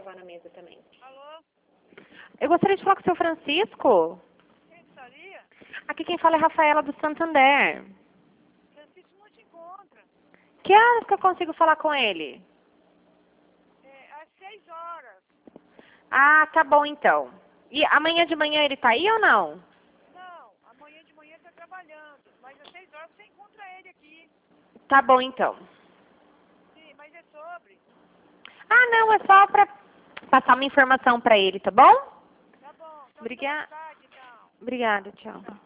reservar na mesa também. Alô? Eu gostaria de falar com o seu Francisco. Quem estaria? Aqui quem fala é Rafaela do Santander. Francisco não te encontra. Que horas que eu consigo falar com ele? Às 6 horas. Ah, tá bom então. E amanhã de manhã ele tá aí ou não? Não, amanhã de manhã está trabalhando. Mas às 6 horas você encontra ele aqui. Tá bom então. Sim, mas é sobre. Ah, não, é só pra passar uma informação pra ele, tá bom? Tá bom. Então, Obrigada. boa tarde, então. Obrigada, tchau. Tchau.